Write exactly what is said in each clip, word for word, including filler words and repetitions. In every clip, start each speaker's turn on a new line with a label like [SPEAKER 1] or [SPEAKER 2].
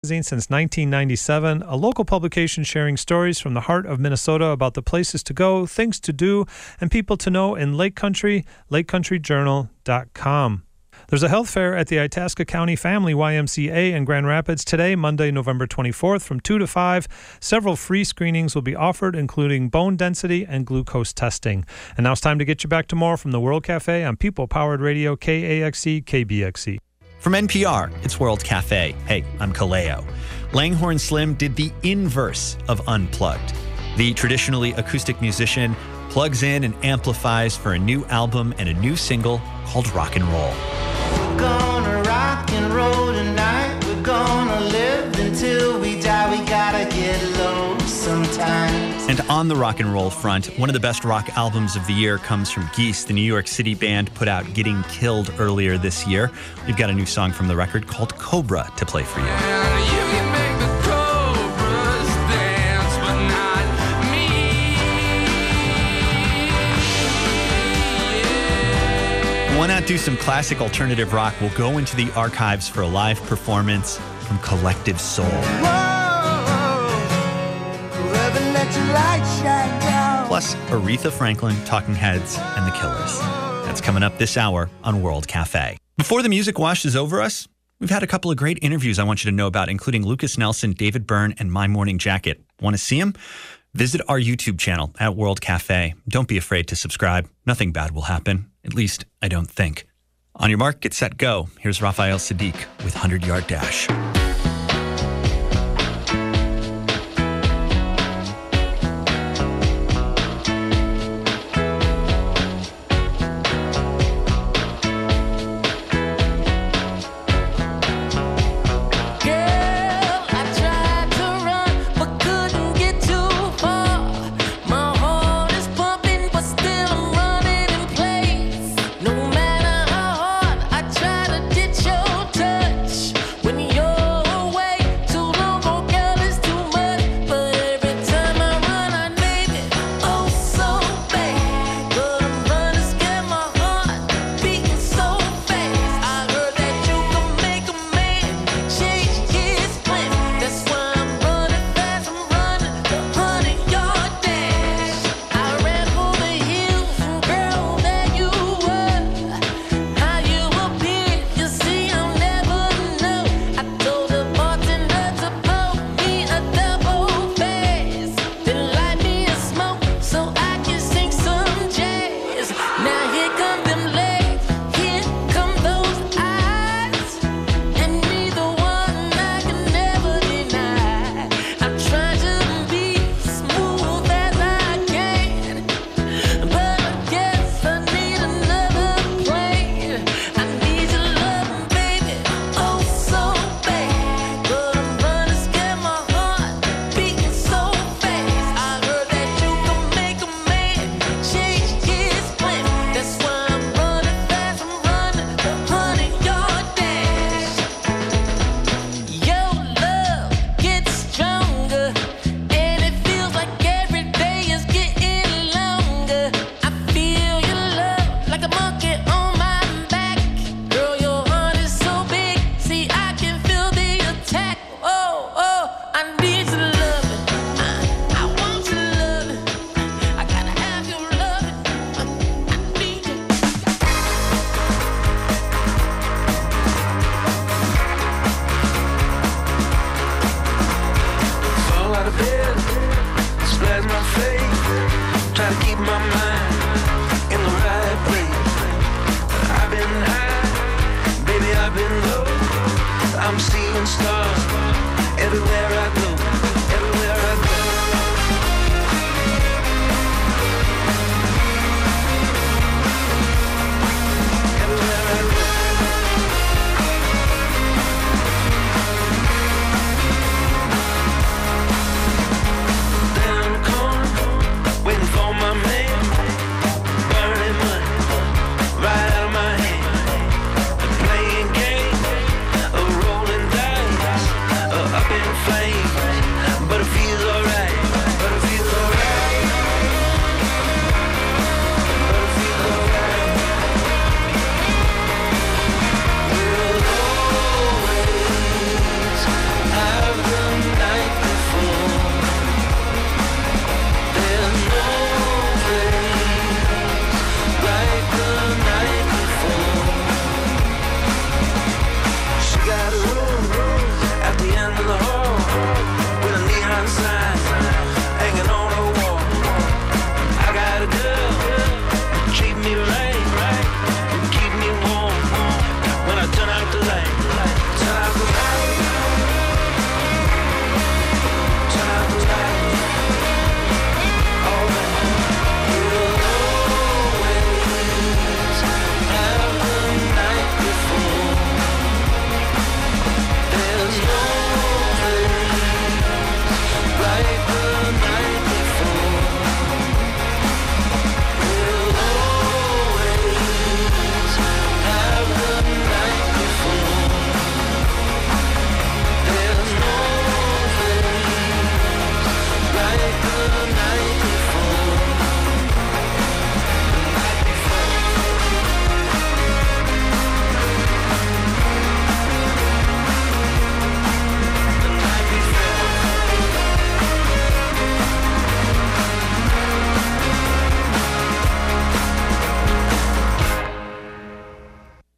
[SPEAKER 1] Since nineteen ninety-seven, a local publication sharing stories from the heart of Minnesota about the places to go, things to do, and people to know in Lake Country, lake country journal dot com. There's a health fair at the Itasca County Family Y M C A in Grand Rapids today, Monday, November twenty-fourth, from two to five. Several free screenings will be offered, including bone density and glucose testing. And now it's time to get you back to more from the World Cafe on People-Powered Radio, K A X E, K B X E.
[SPEAKER 2] From N P R, it's World Cafe. Hey, I'm Kaleo. Langhorne Slim did the inverse of Unplugged. The traditionally acoustic musician plugs in and amplifies for a new album and a new single called Rock and Roll.
[SPEAKER 3] We're gonna rock and roll tonight. We're gonna live until we die. We gotta get low sometimes.
[SPEAKER 2] And on the rock and roll front, one of the best rock albums of the year comes from Geese. The New York City band put out Getting Killed earlier this year. We've got a new song from the record called Cobra to play for you. Why not do some classic alternative rock? We'll go into the archives for a live performance from Collective Soul. Plus, Aretha Franklin, Talking Heads, and The Killers. That's coming up this hour on World Cafe. Before the music washes over us, we've had a couple of great interviews I want you to know about, including Lucas Nelson, David Byrne, and My Morning Jacket. Want to see them? Visit our YouTube channel at World Cafe. Don't be afraid to subscribe. Nothing bad will happen. At least, I don't think. On your mark, get set, go. Here's Raphael Sadiq with one hundred yard Dash.
[SPEAKER 3] I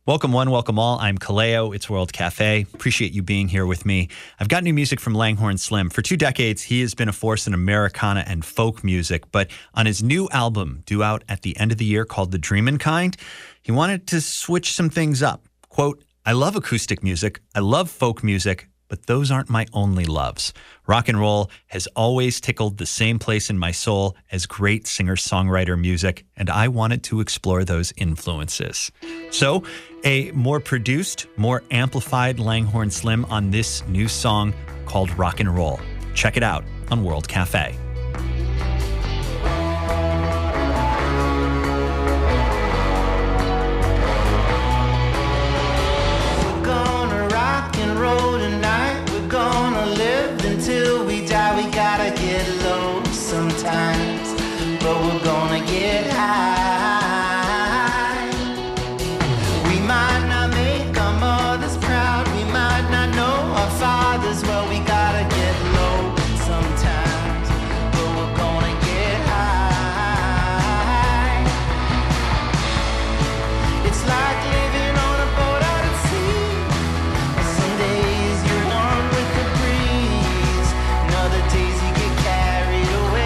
[SPEAKER 2] Welcome one, welcome all. I'm Kaleo. It's World Cafe. Appreciate you being here with me. I've got new music from Langhorne Slim. For two decades, he has been a force in Americana and folk music. But on his new album, due out at the end of the year, called The Dreamin' Kind, he wanted to switch some things up. Quote, I love acoustic music. I love folk music. But those aren't my only loves. Rock and roll has always tickled the same place in my soul as great singer-songwriter music, and I wanted to explore those influences. So, a more produced, more amplified Langhorne Slim on this new song called Rock and Roll. Check it out on World Cafe.
[SPEAKER 3] Sometimes, but we're gonna get high. We might not make our mothers proud, we might not know our fathers well. We gotta get low sometimes, but we're gonna get high. It's like living on a boat out at sea. Some days you're one with the breeze, and other days you get carried away.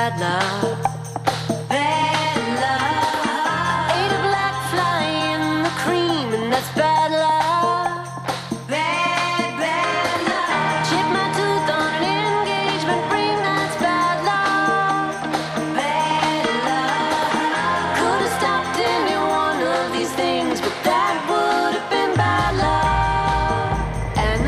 [SPEAKER 4] bad love. Bad love. Ate a black fly in the cream, and that's bad love. Bad, bad love. Chipped my tooth on an engagement ring, that's bad love. Bad love. Could have stopped any one of these things, but that would have been bad love. And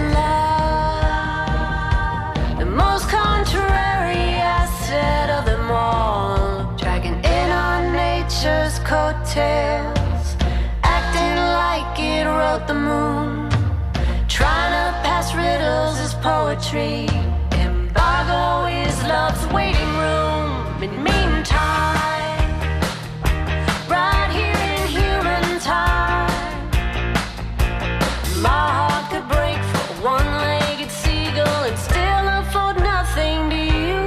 [SPEAKER 4] love, the most contrary asset of them all, dragging in on nature's coattails, acting like it wrote the moon, trying to pass riddles as poetry. Embargo is love's waiting room. In meantime, right here in human time, my heart could break for a one-legged seagull and still afford nothing to you.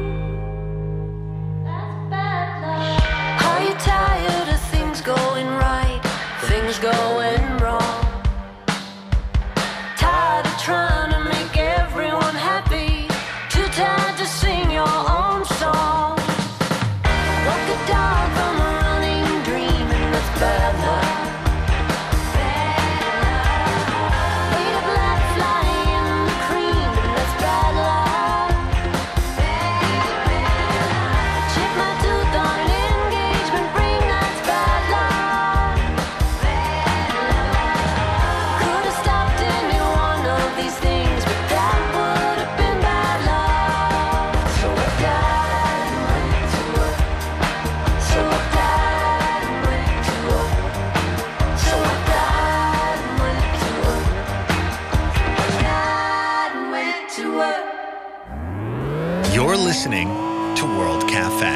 [SPEAKER 4] That's bad love. Are you tired of things going right, things going wrong? Tired of trying to make everyone happy, too tired to sing your own song. Woke a dog from a running dream, and that's bad love. Ate a black fly in the cream, and that's bad love. Chipped my tooth on an engagement ring, that's bad love. Could have stopped any one of these things, but that would have been bad love. So I died and went to work. So I died and went to work. So I died and went to work. Died and went to work.
[SPEAKER 2] You're listening to World Cafe.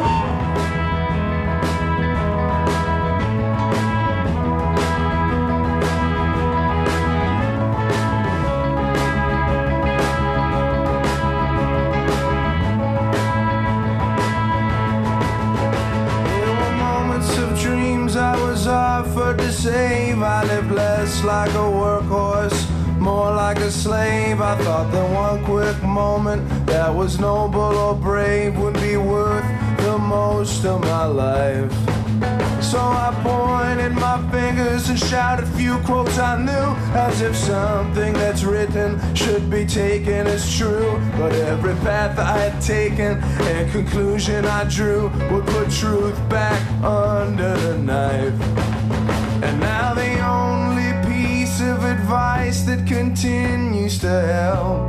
[SPEAKER 5] There were moments of dreams I was offered to save. I lived less like a workhorse, more like a slave. I thought that one quick moment that was noble or brave would be worth the most of my life. So I pointed my fingers and shouted few quotes I knew, as if something that's written should be taken as true. But every path I had taken and conclusion I drew would put truth back under the knife. And now the only piece of advice that continues to help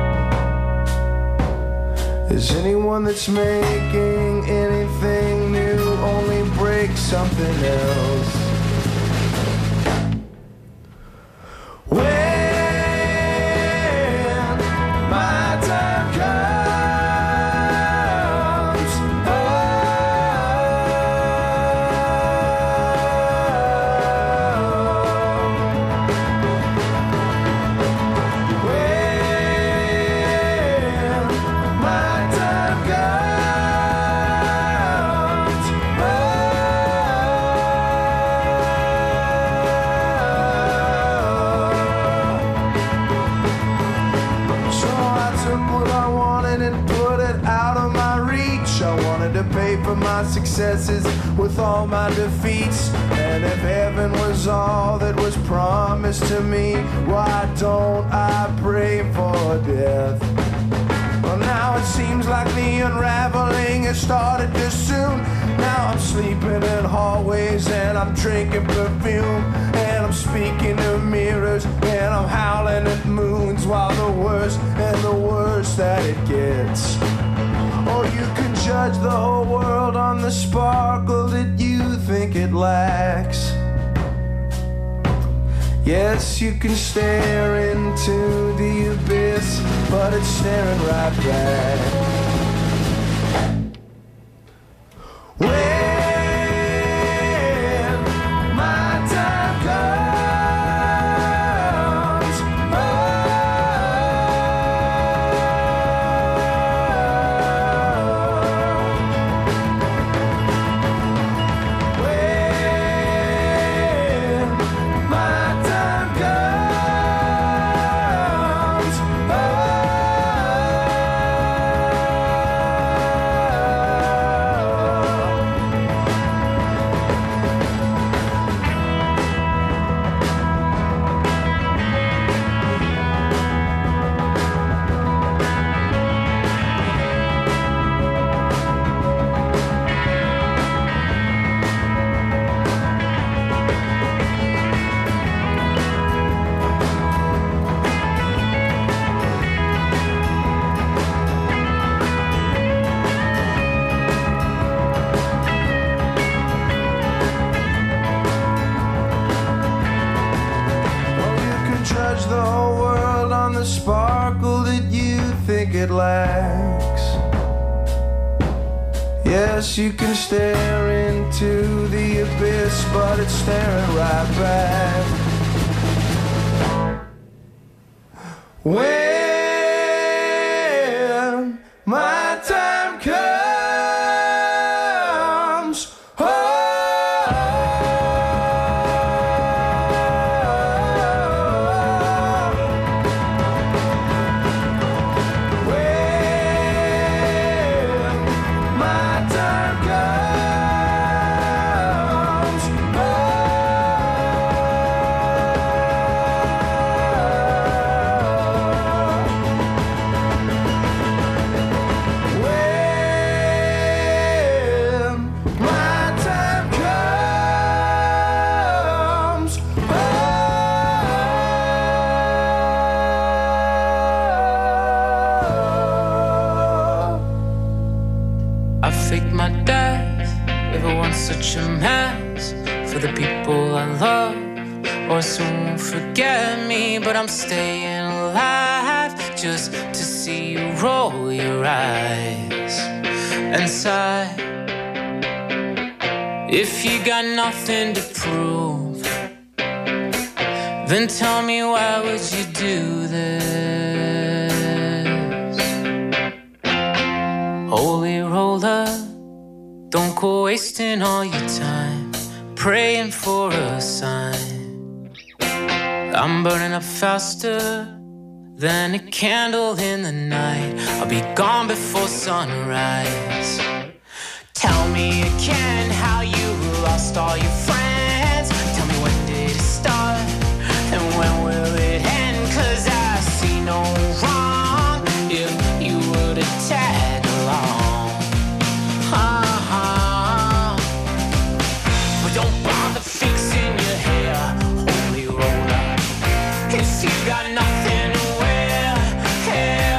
[SPEAKER 5] is anyone that's making anything new only break something else. When my time comes, oh, when my time comes, so I took what I wanted and put it out of my reach. I wanted to pay for my successes with all my defeats. And if heaven was all that was promised to me, why don't I pray for death? Well, now it seems like the unraveling has started too soon. Now I'm sleeping in hallways and I'm drinking perfume, and I'm speaking to mirrors and I'm howling at moons, while the worse and the worse that it gets. Or you can judge the whole world on the sparkle that you think it lacks. Yes, you can stare into the abyss, but it's staring right back. When my time comes, oh, when my time comes, oh, it lax. Yes, you can stare into the abyss, but it's staring right back. When my time comes, oh, when my time comes, oh, when my time comes,
[SPEAKER 6] I faked my death, ever once such a mess for the people I love, or soon won't forget me. But I'm staying alive just to see you roll your eyes and sigh. If you got nothing to prove, then tell me, why would you do this? Holy roller, don't go wasting all your time praying for a sign. I'm burning up faster than a candle in the night. I'll be gone before sunrise. Tell me again how you lost all your friends. Tell me, when did it start and when will it end? 'Cause I see no wrong if you were to tag along. Uh-huh. But don't bother fixing your hair, holy roller, if you got nothing to wear. Hair,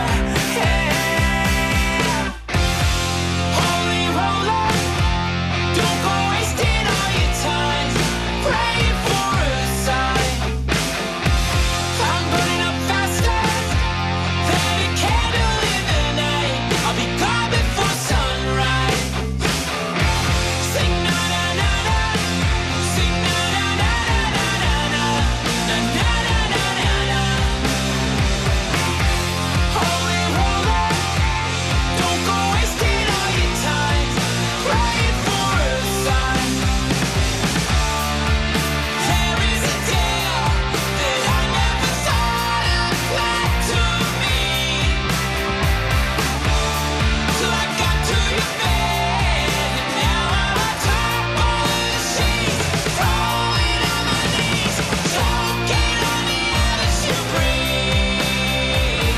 [SPEAKER 6] hair. Holy roller, don't go wasting all your time praying for a sign. I'm burning up faster than a candle in the night. I'll be gone before sunrise. Sing na na na na, sing na na na na na na na na na na na na. Holy roller, don't go wasting all your time praying for a sign. There is a tale that I never thought applied to me, till I got to your bed, and now I'm on top of the sheets, falling on my knees, choking on the air that you breathe.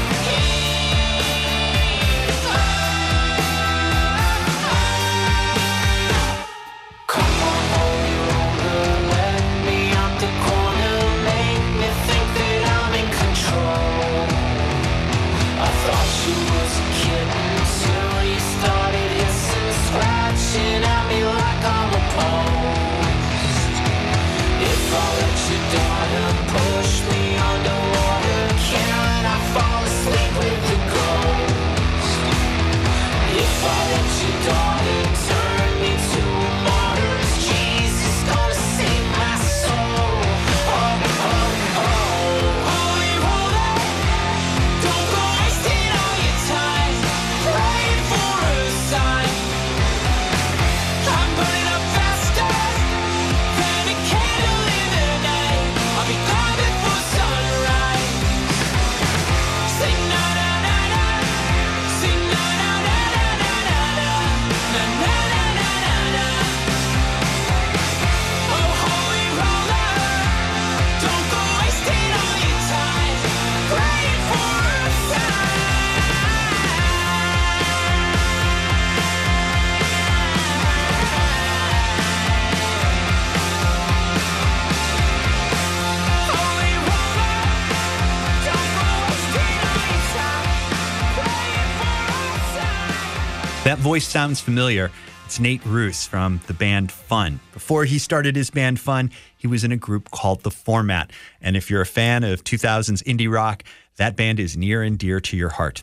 [SPEAKER 6] Come on, holy roller, let me out the corner, make me think that I'm in control. I thought you was a kitten till you started hissing, scratching at me like I'm a post. If I let your daughter push me underwater, can I fall asleep with the ghost? If I let your daughter turn me to a martyr, is Jesus gonna save my soul? Oh, oh, oh. Holy roller, don't go wasting all your time praying for a sign. I'm burning up faster than a candle in the night. I'll be gone before sunrise. Sing na na na na, sing na na na na na na na na na na na na. Oh, holy roller, don't go wasting all your time praying for a sign. Holy roller, don't go wasting all your time praying for a sign.
[SPEAKER 2] That voice sounds familiar. It's Nate Ruess from the band Fun. Before he started his band Fun, he was in a group called The Format. And if you're a fan of two thousands indie rock, that band is near and dear to your heart.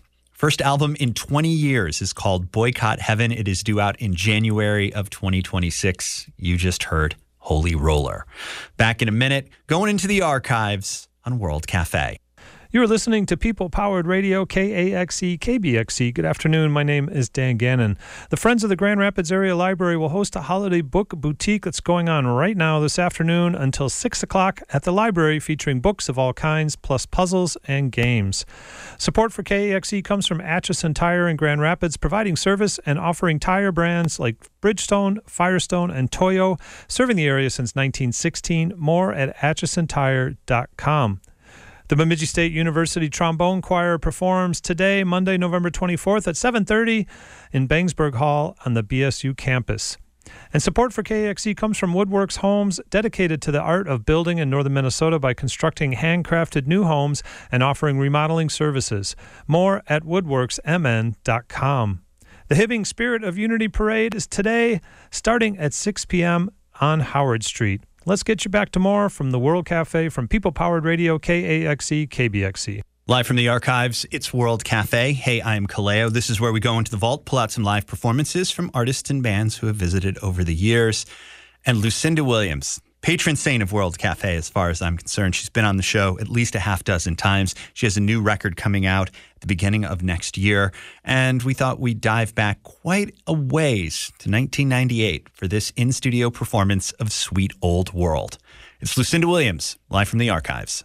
[SPEAKER 2] First album in twenty years is called Boycott Heaven. It is due out in January of twenty twenty-six. You just heard Holy Roller. Back in a minute, going into the archives on World Cafe.
[SPEAKER 1] You're listening to People Powered Radio, K A X E, K B X E. Good afternoon. My name is Dan Gannon. The Friends of the Grand Rapids Area Library will host a holiday book boutique that's going on right now this afternoon until six o'clock at the library, featuring books of all kinds, plus puzzles and games. Support for K A X E comes from Atchison Tire in Grand Rapids, providing service and offering tire brands like Bridgestone, Firestone, and Toyo, serving the area since nineteen sixteen. More at atchison tire dot com. The Bemidji State University Trombone Choir performs today, Monday, November twenty-fourth at seven thirty in Bangsburg Hall on the B S U campus. And support for K A X E comes from Woodworks Homes, dedicated to the art of building in northern Minnesota by constructing handcrafted new homes and offering remodeling services. More at woodworks m n dot com. The Hibbing Spirit of Unity Parade is today, starting at six p.m. on Howard Street. Let's get you back to more from the World Cafe from People Powered Radio, K A X E, K B X E.
[SPEAKER 2] Live from the archives, it's World Cafe. Hey, I'm Kaleo. This is where we go into the vault, pull out some live performances from artists and bands who have visited over the years. And Lucinda Williams, patron saint of World Cafe as far as I'm concerned. She's been on the show at least a half dozen times. She has a new record coming out at the beginning of next year. And we thought we'd dive back quite a ways to nineteen ninety-eight for this in-studio performance of Sweet Old World. It's Lucinda Williams, live from the archives.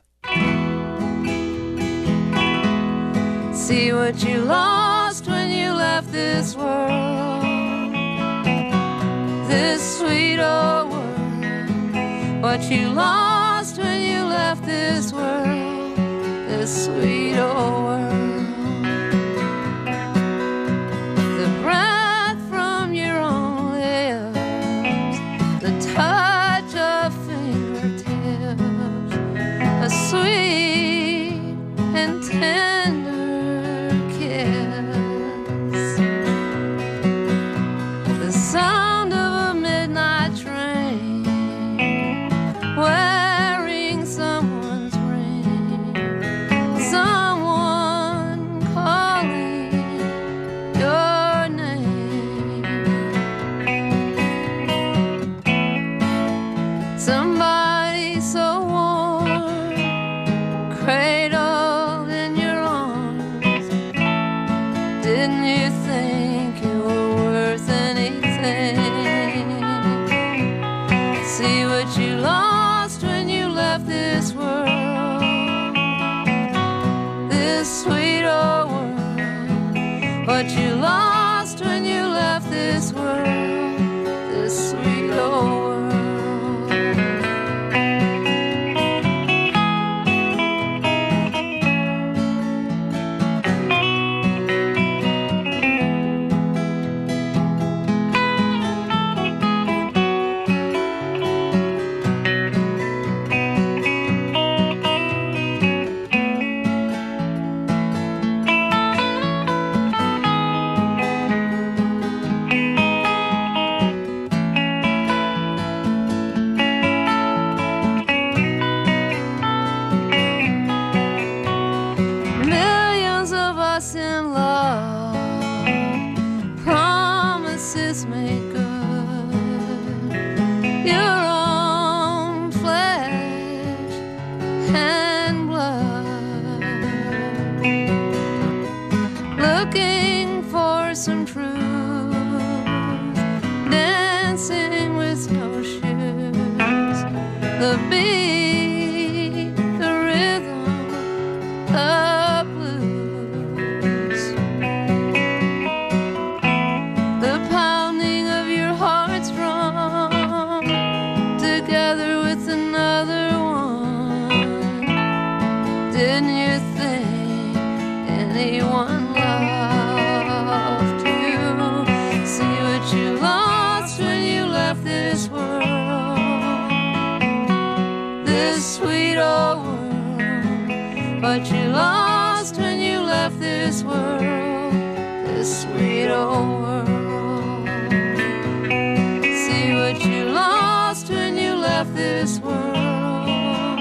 [SPEAKER 7] See what you lost when you left this world, this sweet old world. What you lost when you left this world, this sweet old world. The breath from your own lips, the touch of fingertips, a sweet and tender kiss, the sound of a midnight train wearing someone's ring, someone calling your name, somebody so warm, cradled in your arms. Didn't you think you were worth anything? See what you lost when you left this world, this sweet old world. What you lost when you left this world, this sweet old world. Millions of us in love, promises made good, your own flesh and blood, looking for some truth, dancing with no shoes, the beat, the rhythm, the blues, the pounding of your heart's drum, together with another one. Didn't you think anyone loved you? See what you lost when you left this world, this sweet old world. What you lost when you left this world, this sweet old world. See what you lost when you left this world,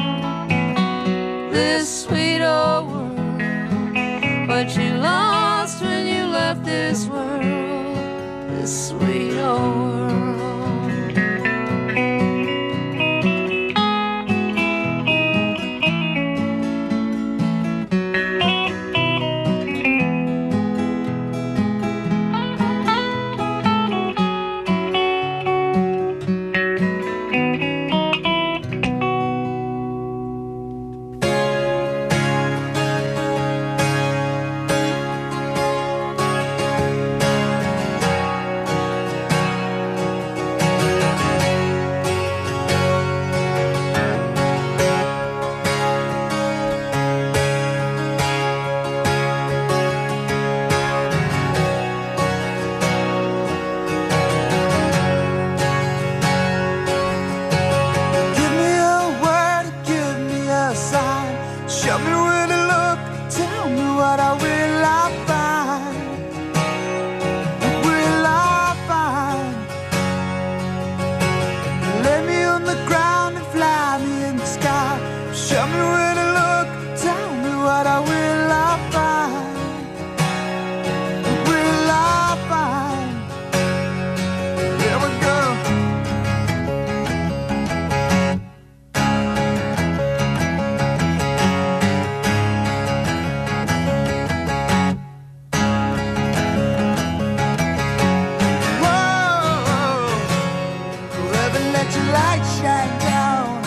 [SPEAKER 7] this sweet old world. What you lost
[SPEAKER 5] your light shine down.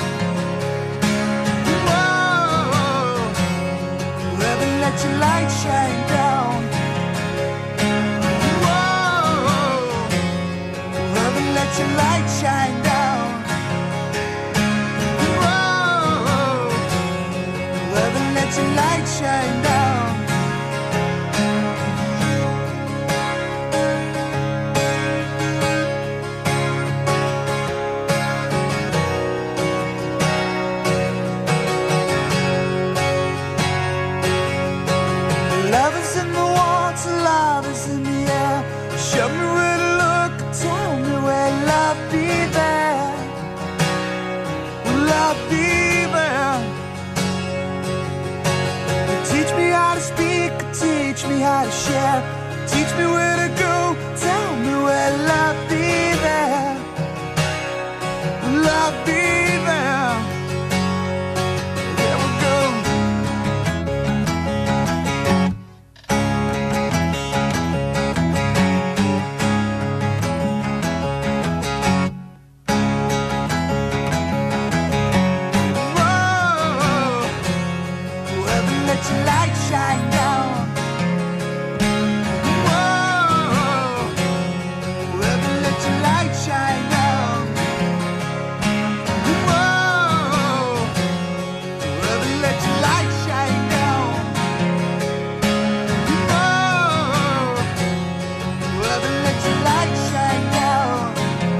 [SPEAKER 5] Whoa, heaven, let your light shine down. Whoa, heaven, let your light shine down. Whoa, heaven, let your light shine down. Love is in the water, love is in the air. Show me where to look, tell me where love be there. Will love be there? Teach me how to speak, teach me how to share. Teach me where to go, tell me where love be there. Will love be there? There we go. Let your light shine down. Whoa, heaven, let your light shine down. Whoa, heaven, let your light shine down. Whoa, heaven, let your light shine down.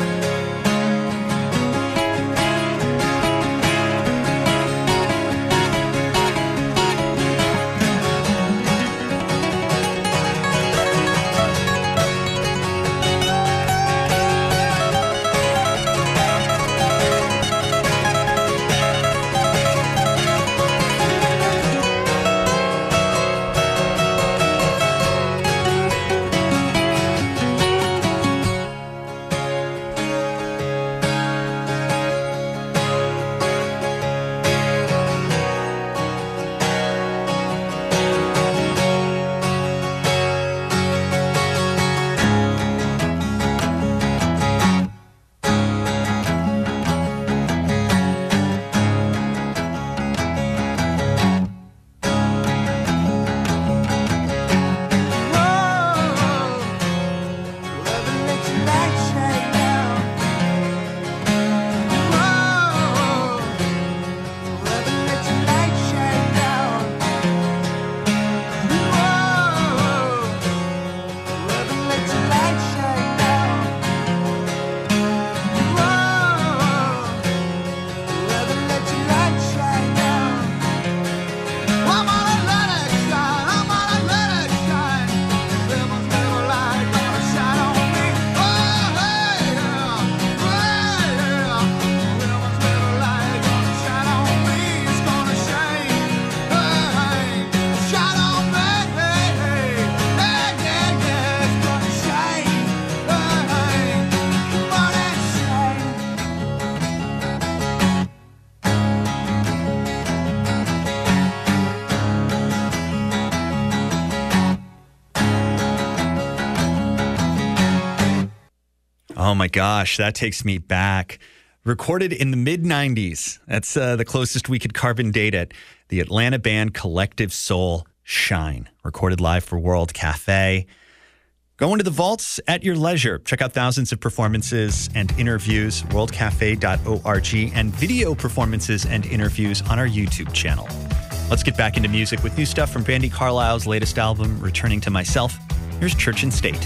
[SPEAKER 2] Oh my gosh, that takes me back. Recorded in the mid nineties. That's uh, the closest we could carbon date it. The Atlanta band Collective Soul, Shine. Recorded live for World Cafe. Go into the vaults at your leisure. Check out thousands of performances and interviews, world cafe dot org, and video performances and interviews on our YouTube channel. Let's get back into music with new stuff from Brandi Carlile's latest album, Returning to Myself. Here's Church and State.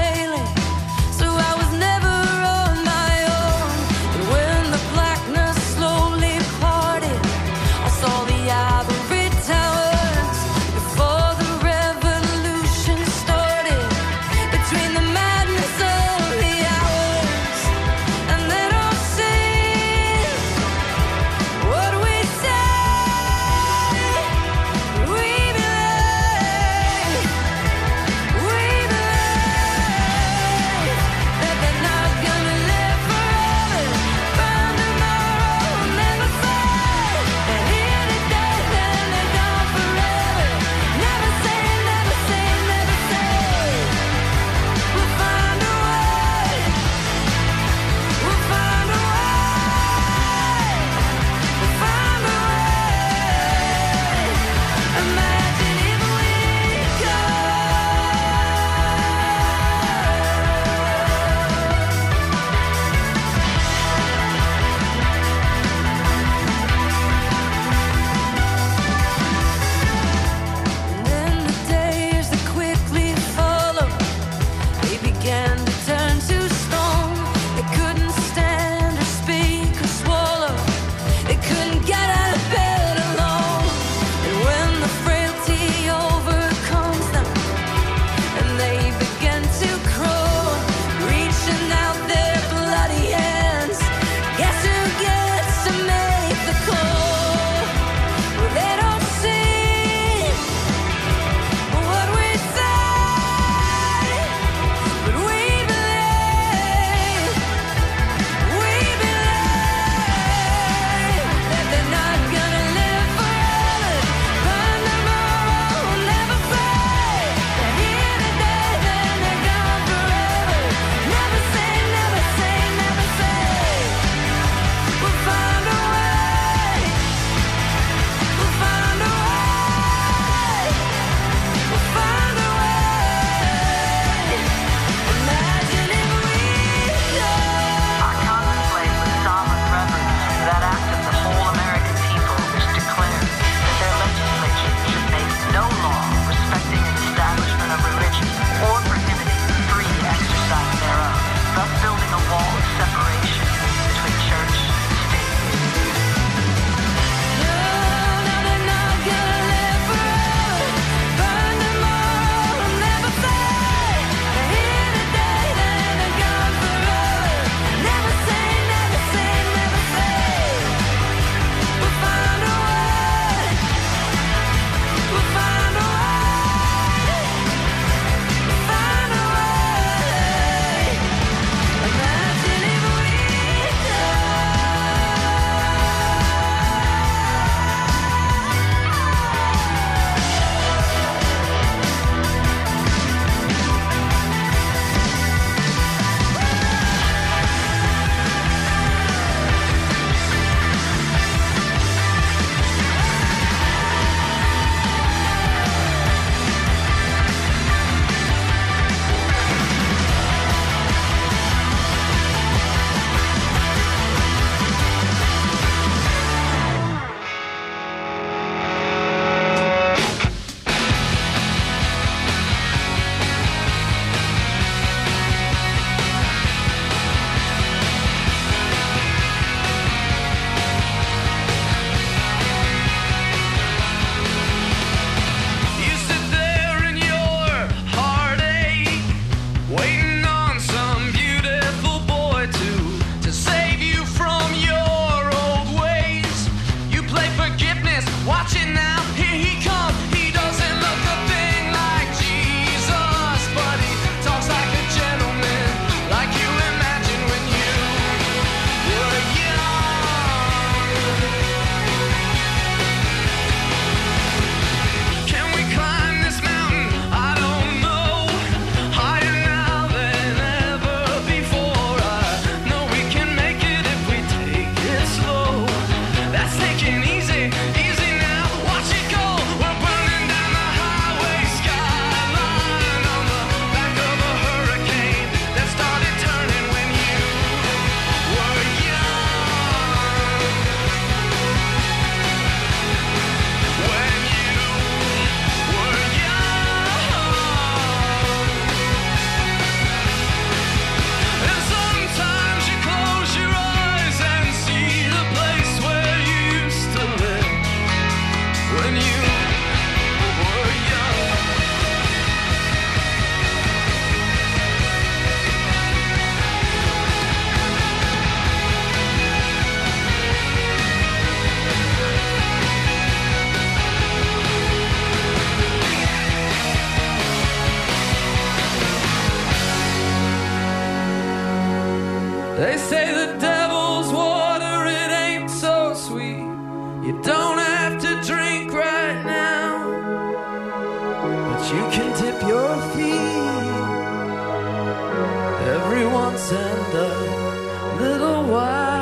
[SPEAKER 7] So I was never on my own. And when the blackness
[SPEAKER 5] that you can dip your feet every once in a little while.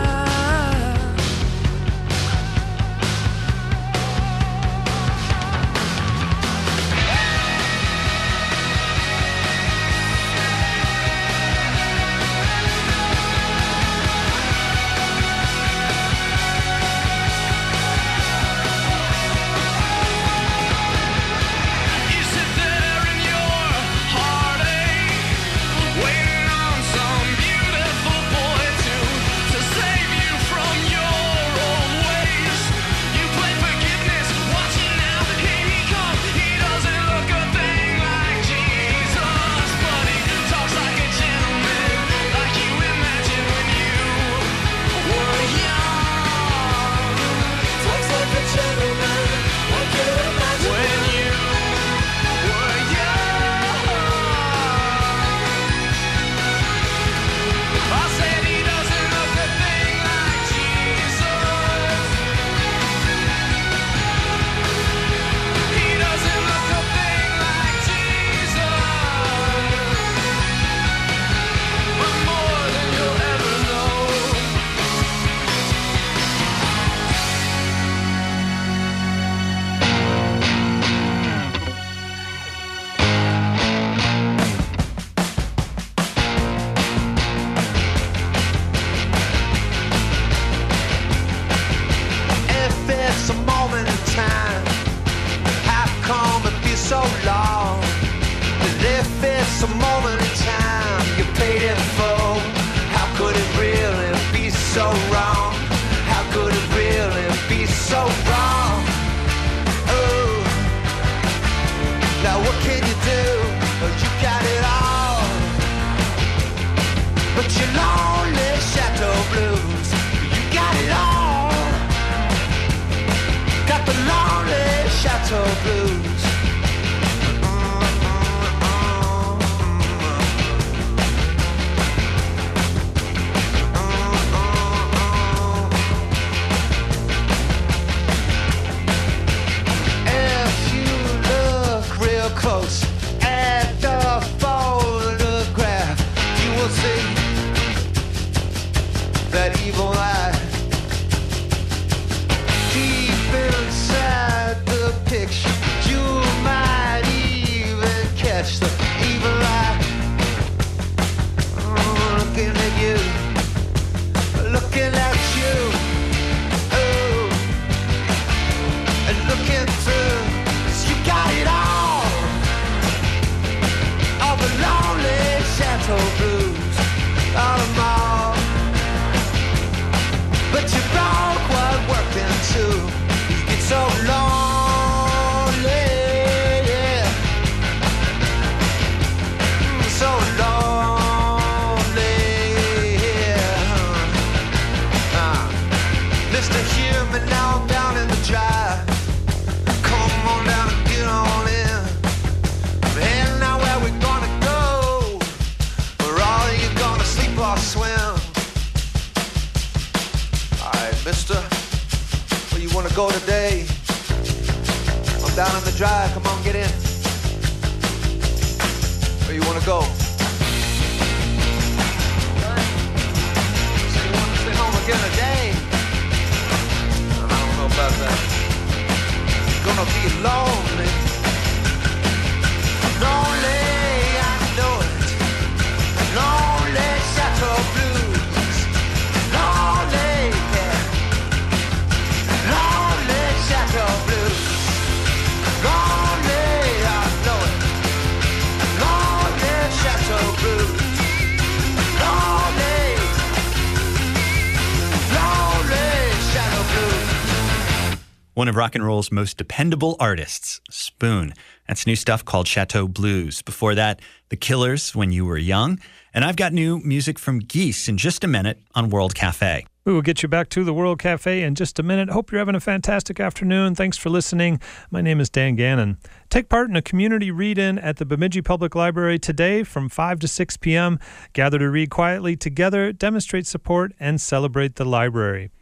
[SPEAKER 2] One of rock and roll's most dependable artists, Spoon. That's new stuff called Chateau Blues. Before that, The Killers, When You Were Young. And I've got new music from Geese in just a minute on World Cafe.
[SPEAKER 1] We will get you back to the World Cafe in just a minute. Hope you're having a fantastic afternoon. Thanks for listening. My name is Dan Gannon. Take part in a community read-in at the Bemidji Public Library today from five to six p.m. Gather to read quietly together, demonstrate support, and celebrate the library.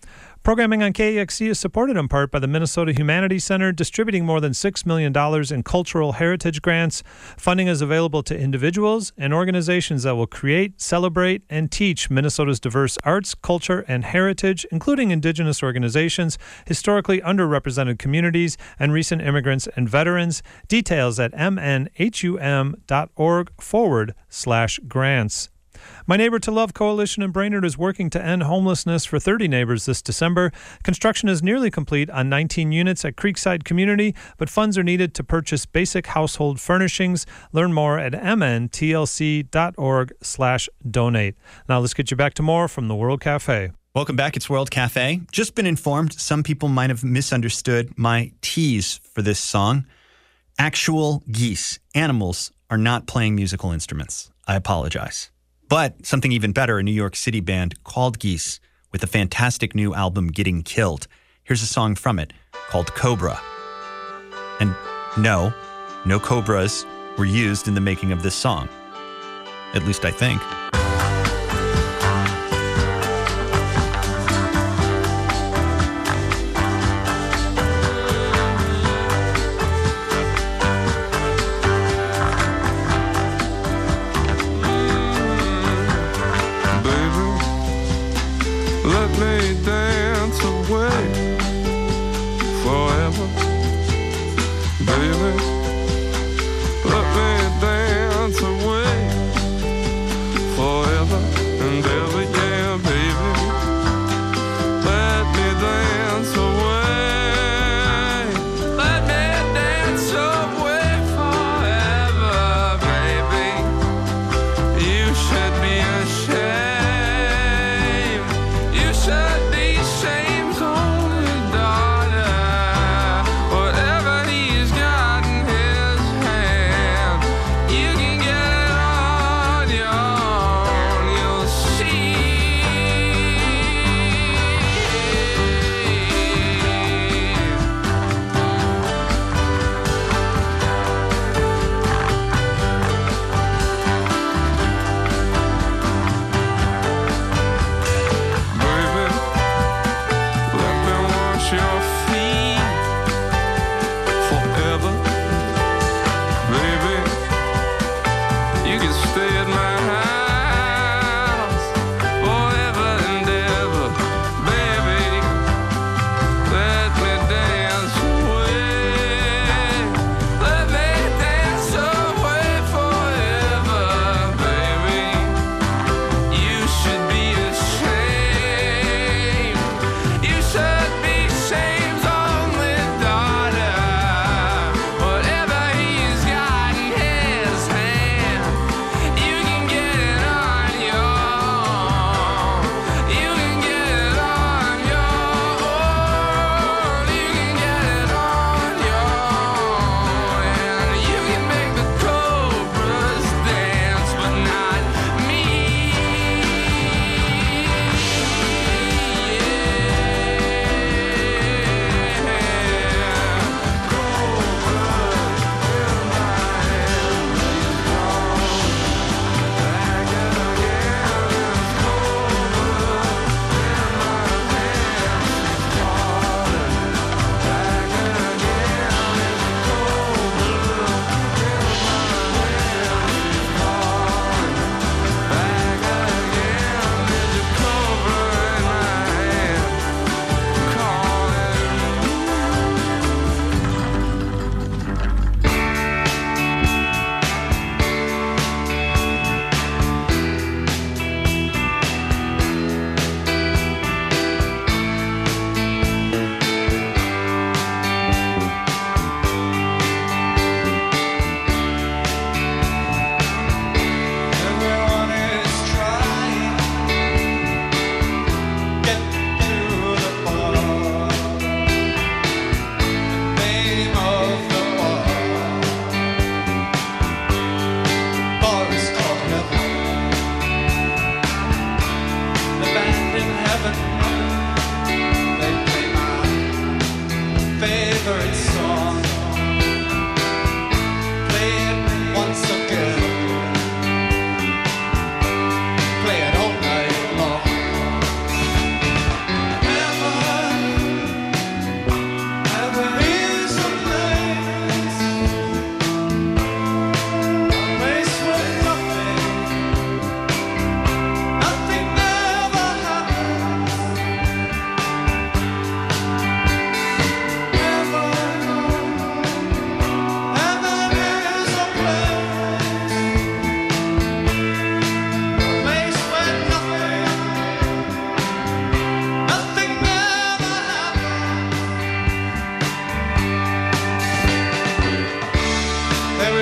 [SPEAKER 1] Programming on K E X C is supported in part by the Minnesota Humanities Center, distributing more than six million dollars in cultural heritage grants. Funding is available to individuals and organizations that will create, celebrate, and teach Minnesota's diverse arts, culture, and heritage, including Indigenous organizations, historically underrepresented communities, and recent immigrants and veterans. Details at mnhum.org forward slash grants. My Neighbor to Love Coalition in Brainerd is working to end homelessness for thirty neighbors this December. Construction is nearly complete on nineteen units at Creekside Community, but funds are needed to purchase basic household furnishings. Learn more at mntlc.org slash donate. Now let's get you back to more from the World Cafe.
[SPEAKER 2] Welcome back. It's World Cafe. Just been informed some people might have misunderstood my tease for this song. Actual geese, animals, are not playing musical instruments. I apologize. But something even better, a New York City band called Geese with a fantastic new album, Getting Killed. Here's a song from it called Cobra. And no, no cobras were used in the making of this song. At least I think.
[SPEAKER 8] Forever, baby, let me dance away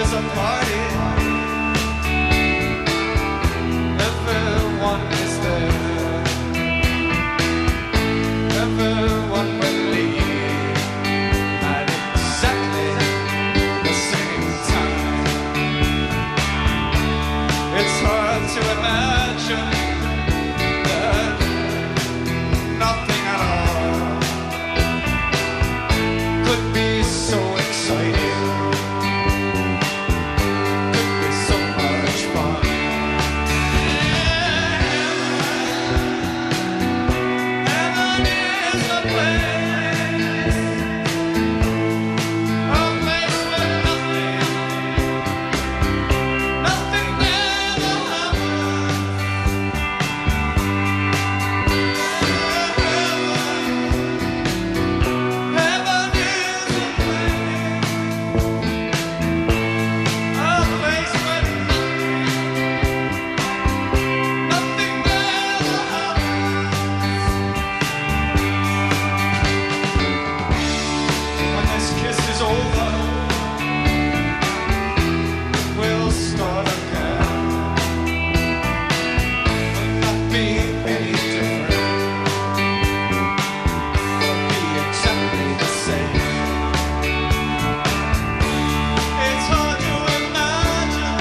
[SPEAKER 8] is a party. Everyone is there. Everyone will leave at exactly the same time. It's hard to imagine that nothing at all could be so exciting. Could be so much fun. Heaven is a place, a place where nothing, nothing ever happens. Heaven is a place, a place where nothing, nothing ever happens. When this kiss is over, we'll start again. Will not be any different. Will be exactly the same. It's hard to imagine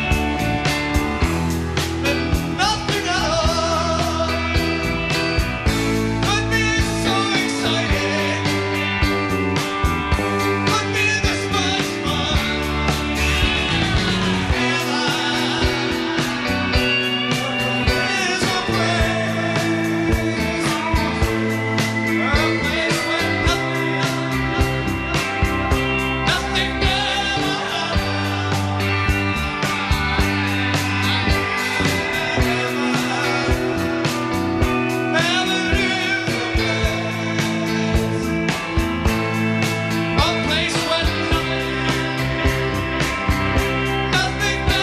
[SPEAKER 8] that nothing at all could be so exciting. Could be this much fun. Heaven is a place, a place where nothing, nothing ever happens. Heaven is a place, a place where nothing, nothing ever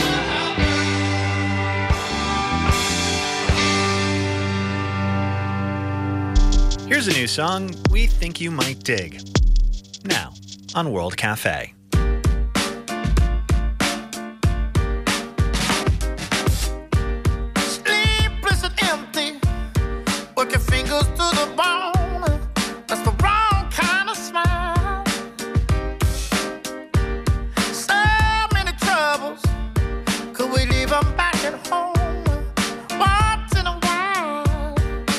[SPEAKER 8] happens.
[SPEAKER 2] Here's a new song we think you might dig. Now, on World Cafe.
[SPEAKER 3] Sleepless and empty, work your fingers to the bone. That's the wrong kind of smile. So many troubles, could we leave them back at home once in a while?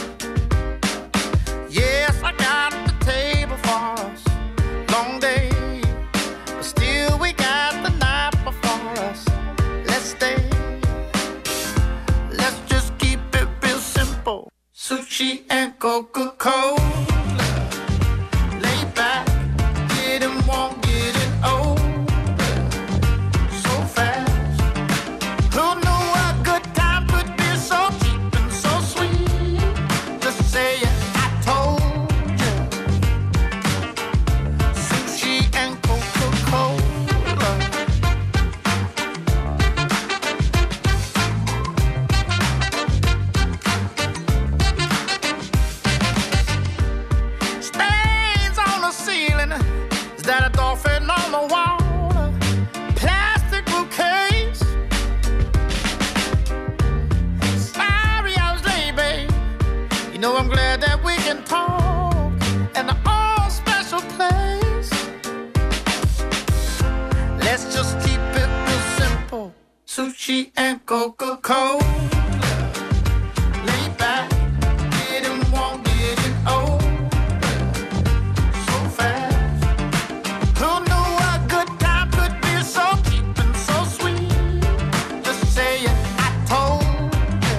[SPEAKER 3] Yes, I got the table for us, long day, but still we got the night before us. Let's stay. Let's just keep it real simple. Sushi and Coca-Cola. Lay back, getting warm, getting old. So fast. Who knew a good time could be so cheap and so sweet? Just say it, I told you. Sushi and Coca-Cola. Stains on the ceiling. Is that a dolphin on the wall? Plastic bouquets. Sorry I was late, babe. You know I'm glad that we can talk in our own special place. Let's just keep it real simple. Sushi and Coca-Cola. Lay back, getting warm, getting old. So fast. Who knew a good time could be so cheap and so sweet? Just say it, I told you.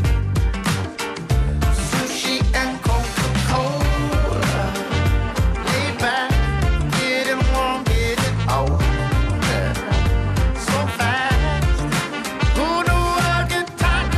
[SPEAKER 3] Sushi and Coca-Cola. Lay back, getting warm, getting old. So fast. Who knew a good time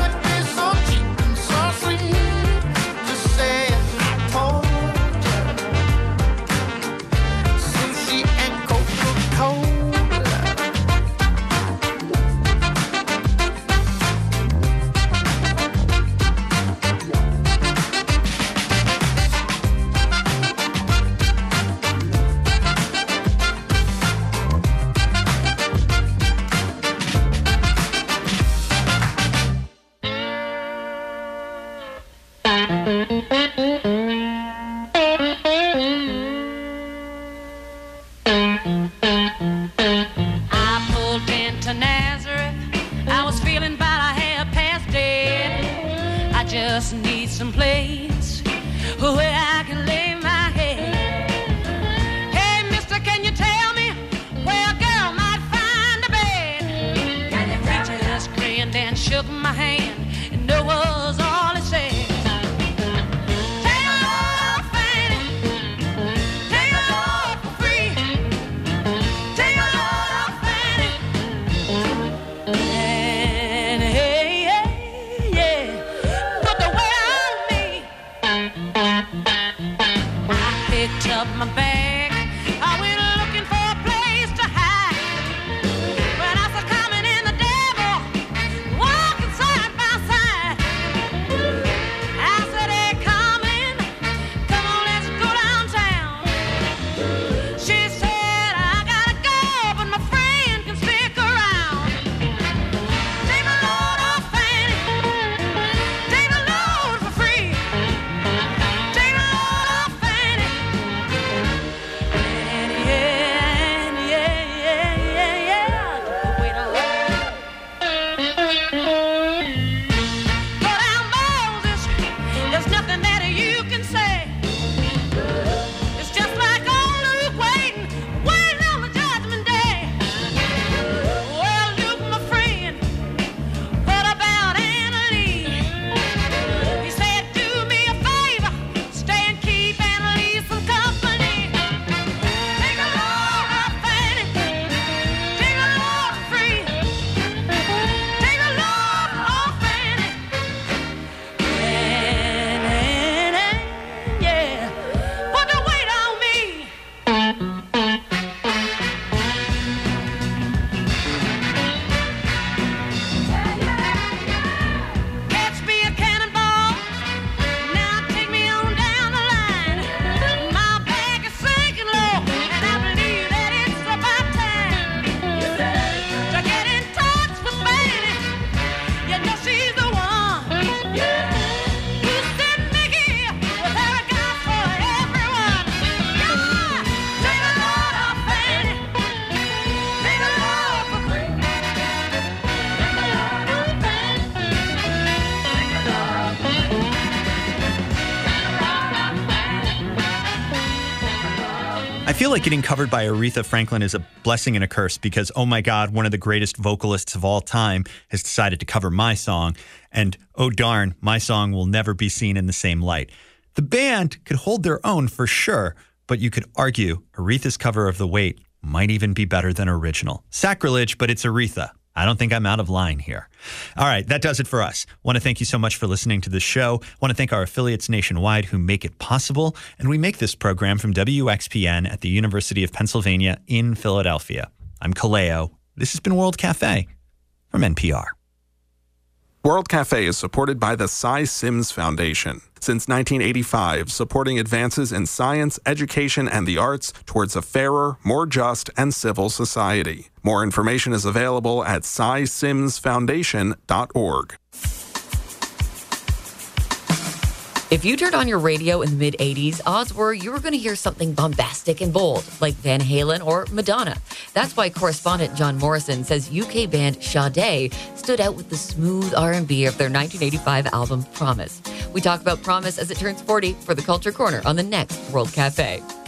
[SPEAKER 7] just need some place where I can lay my head. Hey, mister, can you tell me where a girl might find a bed? He just grinned and shook my hand, and that was all he said. Take a load, Fanny. Take a load for free. Take a load, Fanny. And hey, hey, yeah, put the weight on me. I picked up my bag. I went looking for a place to hide. When I saw coming in the devil, walking side by side. I said, hey, coming, come on, let's go downtown. She said, I gotta go, but my friend can stick around. Take a load off, Fanny. Take a load for free. Take a load off, Fanny. And yeah, and yeah, yeah, yeah, yeah. Took the weight off. Go down, Moses. There's nothing that you can say. It's just like old Luke waiting, waiting on the judgment day. Well, Luke, my friend, what about Anna Lee? He said, do me a favor, stay and keep Anna Lee some company. Take a load off, Fanny. Take a load for free. Take a load off, Fanny. And, and, and, yeah, put the weight on me. Catch me a cannonball. Now take me on down the line. My bag is sinking low, and I believe that it's about time to get in touch with Fanny. You know she's the one who sent Mickey with her a gun for everyone. Yeah, take a load off, Fanny. Take a load for free. Take a load off, Fanny. Take a load for free.
[SPEAKER 2] I feel like getting covered by Aretha Franklin is a blessing and a curse because, oh my God, one of the greatest vocalists of all time has decided to cover my song. And oh darn, my song will never be seen in the same light. The band could hold their own for sure, but you could argue Aretha's cover of The Weight might even be better than original. Sacrilege, but it's Aretha. I don't think I'm out of line here. All right, that does it for us. Want to thank you so much for listening to the show. Want to thank our affiliates nationwide who make it possible. And we make this program from W X P N at the University of Pennsylvania in Philadelphia. I'm Kaleo. This has been World Cafe from N P R.
[SPEAKER 9] World Cafe is supported by the Cy Sims Foundation. Since nineteen eighty-five, supporting advances in science, education, and the arts towards a fairer, more just, and civil society. More information is available at cy sims foundation dot org.
[SPEAKER 10] If you turned on your radio in the mid-eighties, odds were you were going to hear something bombastic and bold, like Van Halen or Madonna. That's why correspondent John Morrison says U K band Sade stood out with the smooth R and B of their nineteen eighty-five album Promise. We talk about Promise as it turns forty for the Culture Corner on the next World Cafe.